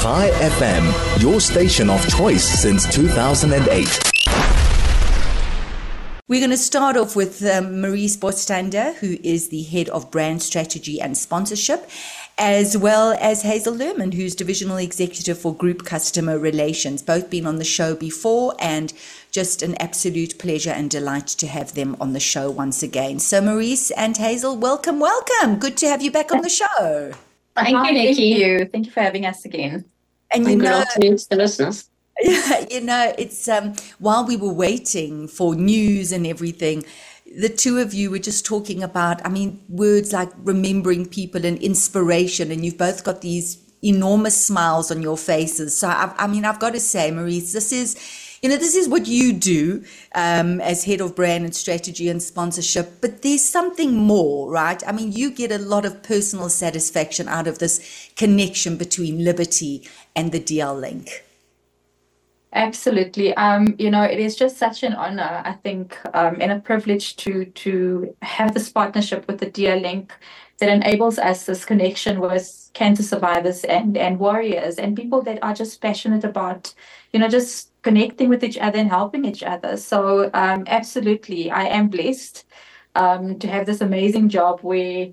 Chai FM, your station of choice since 2008. We're going to start off with Maurice Bostander, who is the head of brand strategy and sponsorship, as well as Hazel Lerman, who's divisional executive for group customer relations. Both been on the show before, and just an absolute pleasure and delight to have them on the show once again. So Maurice and Hazel, welcome. Good to have you back on the show. Thank you, Nikki. Thank you for having us again. And good afternoon to the listeners. Yeah, it's while we were waiting for news and everything, the two of you were just talking about, words like remembering people and inspiration, and you've both got these enormous smiles on your faces. So, I've got to say, Maurice, this is what you do as head of brand and strategy and sponsorship, but there's something more, right? You get a lot of personal satisfaction out of this connection between Liberty and the DL Link. Absolutely. It is just such an honor, I think, and a privilege to have this partnership with the DL Link that enables us this connection with cancer survivors and warriors and people that are just passionate about, just connecting with each other and helping each other. So absolutely, I am blessed to have this amazing job where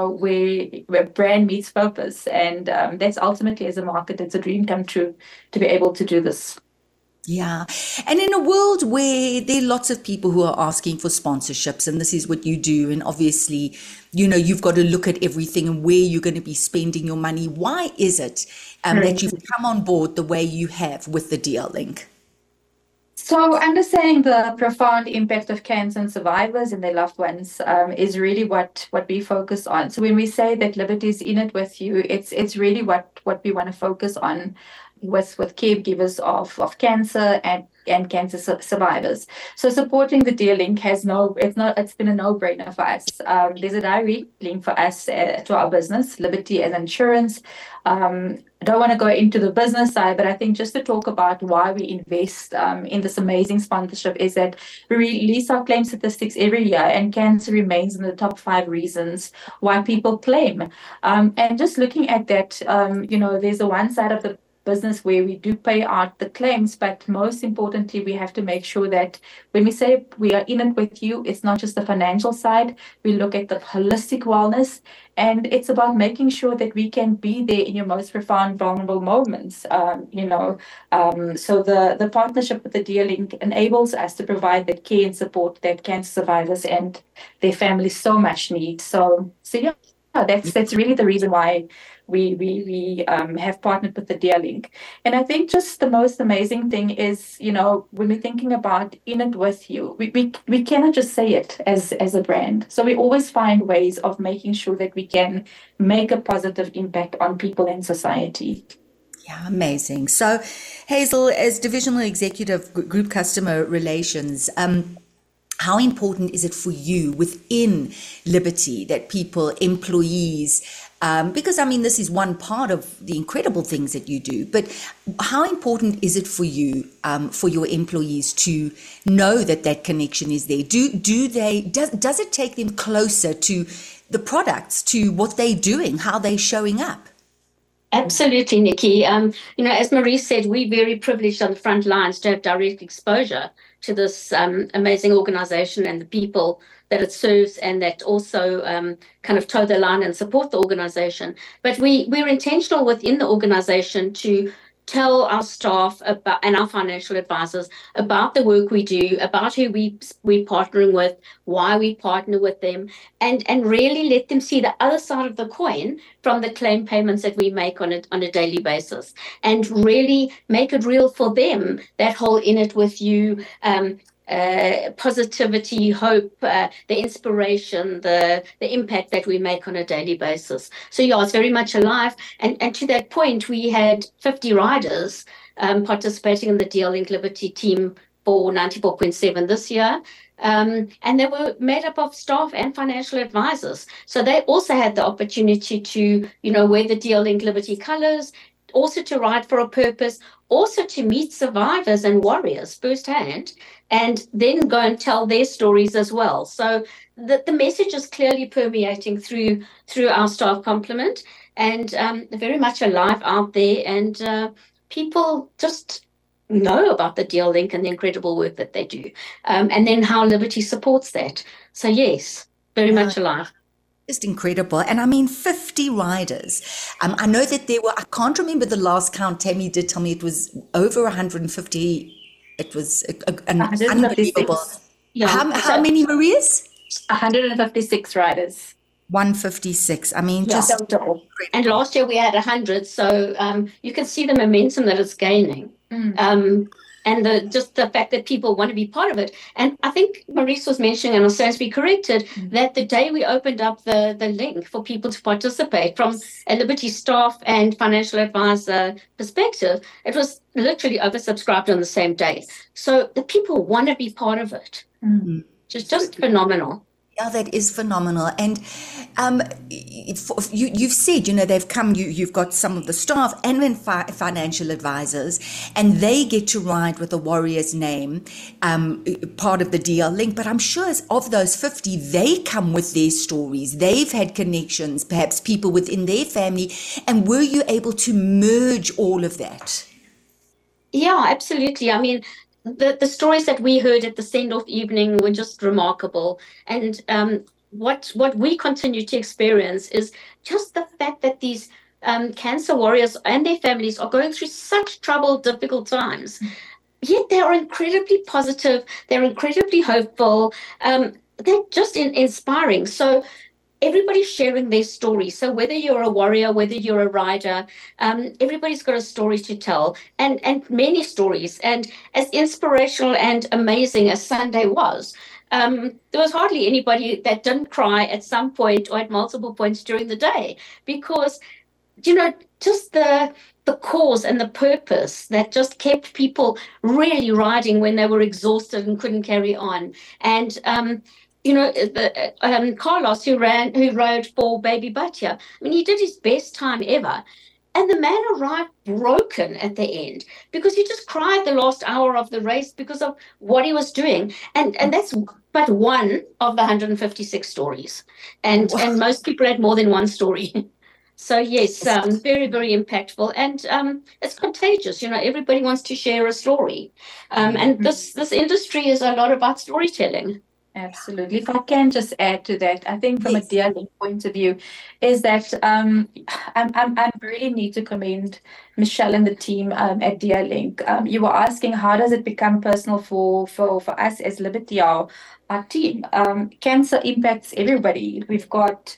brand meets purpose. And that's ultimately, as a market, it's a dream come true to be able to do this. Yeah. And in a world where there are lots of people who are asking for sponsorships, and this is what you do, and obviously, you've got to look at everything and where you're going to be spending your money. Why is it that you've come on board the way you have with the DL Link? So understanding the profound impact of cancer on survivors and their loved ones is really what we focus on. So when we say that Liberty is in it with you, it's really what we want to focus on with caregivers of cancer and cancer survivors. So supporting the DL Link it's been a no-brainer for us. There's a direct link for us to our business, Liberty as insurance. I don't want to go into the business side, but I think just to talk about why we invest in this amazing sponsorship is that we release our claim statistics every year, and cancer remains in the top 5 reasons why people claim. And just looking at that, there's a one side of the business where we do pay out the claims, but most importantly, we have to make sure that when we say we are in it with you, it's not just the financial side. We look at the holistic wellness, and it's about making sure that we can be there in your most profound, vulnerable moments. So the partnership with the DL Link enables us to provide that care and support that cancer survivors and their families so much need. So yeah, that's really the reason why we have partnered with the DL Link. And I think just the most amazing thing is, when we're thinking about in it with you, we cannot just say it as a brand. So we always find ways of making sure that we can make a positive impact on people and society. Yeah, amazing. So Hazel, as divisional executive group customer relations, how important is it for you within Liberty that people, employees, because this is one part of the incredible things that you do, but how important is it for you, for your employees to know that connection is there? Does it take them closer to the products, to what they're doing, how they're showing up? Absolutely, Nikki. As Maurice said, we're very privileged on the front lines to have direct exposure to this amazing organization and the people that it serves, and that also kind of toe the line and support the organization. But we're intentional within the organization to tell our staff about, and our financial advisors, about the work we do, about who we're partnering with, why we partner with them, and really let them see the other side of the coin from the claim payments that we make on a daily basis, and really make it real for them, that whole in it with you positivity, hope, the inspiration, the impact that we make on a daily basis. So yeah, it's very much alive. And to that point, we had 50 riders participating in the DL Link Liberty team for 94.7 this year. And they were made up of staff and financial advisors. So they also had the opportunity to, wear the DL Link Liberty colors, also to ride for a purpose, also to meet survivors and warriors firsthand, and then go and tell their stories as well. So the message is clearly permeating through our staff complement. and very much alive out there. And people just know about the DL Link and the incredible work that they do, and then how Liberty supports that. So yes, very much alive. Just incredible. And I mean, 50 riders. I know that there were, I can't remember the last count. Tammy did tell me it was over 150. It was unbelievable. Yeah. How many, Marias? 156 riders. 156. I mean, just incredible. And last year we had 100. So you can see the momentum that it's gaining. And just the fact that people want to be part of it. And I think Maurice was mentioning, and so as we corrected, that the day we opened up the link for people to participate from a Liberty staff and financial advisor perspective, it was literally oversubscribed on the same day. So the people want to be part of it. Just phenomenal. Yeah, that is phenomenal. And you've said, they've come, you've got some of the staff and then financial advisors, and they get to ride with the Warrior's name, part of the DL Link. But I'm sure of those 50, they come with their stories. They've had connections, perhaps people within their family. And were you able to merge all of that? Yeah, absolutely. I mean, the stories that we heard at the send-off evening were just remarkable. And what we continue to experience is just the fact that these cancer warriors and their families are going through such troubled, difficult times. Yet they are incredibly positive. They're incredibly hopeful. They're just inspiring. So everybody's sharing their story. So whether you're a warrior, whether you're a rider, everybody's got a story to tell, and many stories. And as inspirational and amazing as Sunday was, there was hardly anybody that didn't cry at some point or at multiple points during the day, because, just the cause and the purpose that just kept people really riding when they were exhausted and couldn't carry on. And Carlos, who rode for Baby Batya, I mean, he did his best time ever. And the man arrived broken at the end because he just cried the last hour of the race because of what he was doing. And that's but one of the 156 stories. And most people had more than one story. So, yes, very, very impactful. And it's contagious. Everybody wants to share a story. And this industry is a lot about storytelling. Absolutely. If I can just add to that, I think from a DL Link point of view, is that I really need to commend Michelle and the team at DL Link. You were asking, how does it become personal for us as Liberty, our team? Cancer impacts everybody. We've got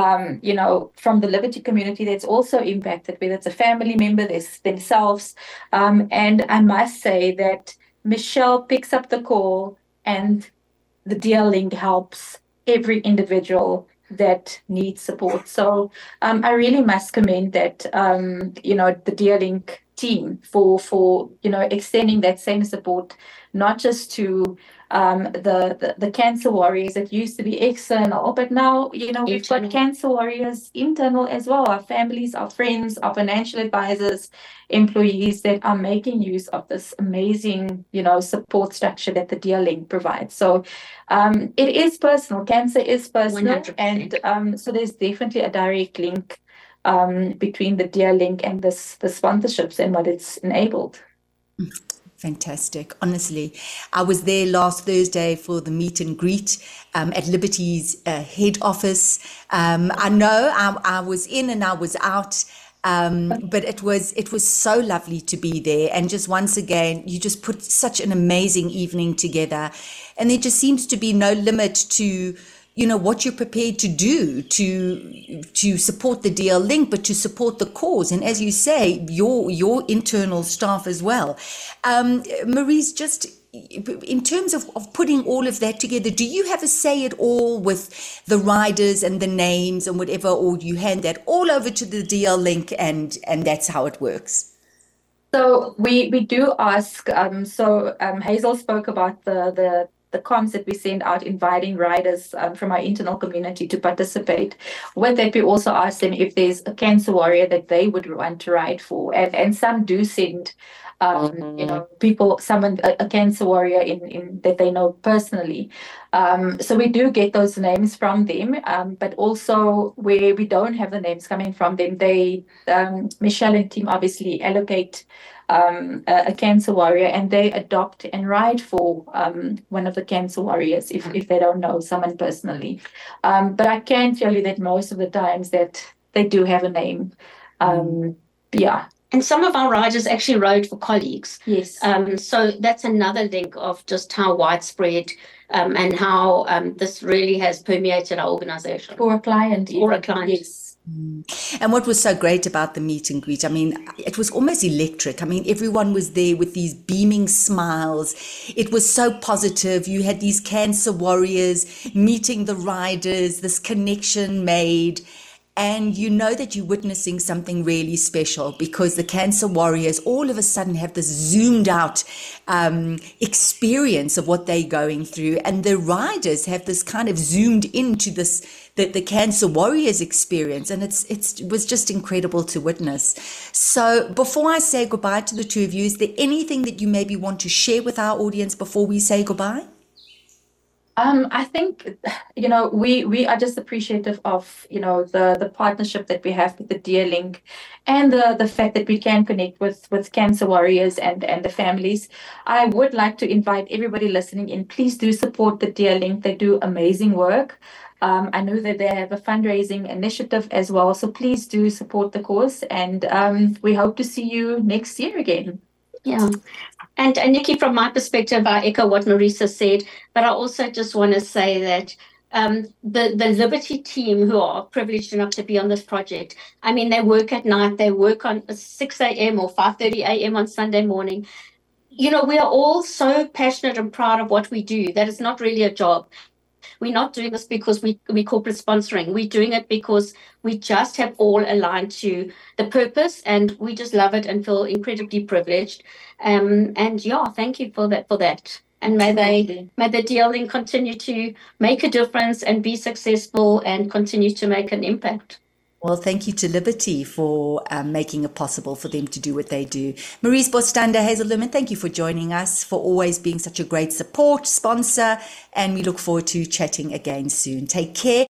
from the Liberty community that's also impacted, whether it's a family member, themselves. And I must say that Michelle picks up the call, and the DL Link helps every individual that needs support. So I really must commend that, the DL Link team for extending that same support, not just to the cancer warriors that used to be external, but now, we've got cancer warriors internal as well, our families, our friends, our financial advisors, employees that are making use of this amazing, support structure that the DL Link provides. So it is personal. Cancer is personal. 100%. And so there's definitely a direct link between the DL Link and the sponsorships and what it's enabled. Fantastic. Honestly, I was there last Thursday for the meet and greet at Liberty's head office. I know I was in and I was out, but it was so lovely to be there. And just once again, you just put such an amazing evening together. And there just seems to be no limit to what you're prepared to do to support the DL Link, but to support the cause. And as you say, your internal staff as well. Maurice, just in terms of putting all of that together, do you have a say at all with the riders and the names and whatever, or do you hand that all over to the DL Link and that's how it works? So we do ask. Hazel spoke about the the comms that we send out inviting riders from our internal community to participate. With that, we also ask them if there's a cancer warrior that they would want to ride for. And some do send people, someone, a cancer warrior in that they know personally. So we do get those names from them, but also where we don't have the names coming from them, they, Michelle and team obviously allocate a cancer warrior, and they adopt and ride for one of the cancer warriors if they don't know someone personally. But I can tell you that most of the times that they do have a name. Yeah. And some of our riders actually rode for colleagues. Yes. So that's another link of just how widespread and how this really has permeated our organization. For a client. For a client. Yes. And what was so great about the meet and greet, I mean, it was almost electric. I mean, everyone was there with these beaming smiles. It was so positive. You had these cancer warriors meeting the riders, this connection made. And you know that you're witnessing something really special because the cancer warriors all of a sudden have this zoomed out experience of what they're going through. And the riders have this kind of zoomed into this, the cancer warriors experience. And it was just incredible to witness. So before I say goodbye to the two of you, is there anything that you maybe want to share with our audience before we say goodbye? I think, we are just appreciative of, the partnership that we have with the Dear Link and the fact that we can connect with cancer warriors and the families. I would like to invite everybody listening in, please do support the Dear Link. They do amazing work. I know that they have a fundraising initiative as well. So please do support the cause, and we hope to see you next year again. Yeah. And Nikki, from my perspective, I echo what Marisa said, but I also just want to say that the Liberty team who are privileged enough to be on this project, I mean, they work at night, they work on 6 a.m. or 5:30 a.m. on Sunday morning. We are all so passionate and proud of what we do that it's not really a job. We're not doing this because we corporate sponsoring. We're doing it because we just have all aligned to the purpose, and we just love it and feel incredibly privileged. And yeah, thank you for that. And may the Dear Link continue to make a difference and be successful and continue to make an impact. Well, thank you to Liberty for making it possible for them to do what they do. Maurice Bostanda, Hazel Limon, thank you for joining us, for always being such a great support sponsor, and we look forward to chatting again soon. Take care.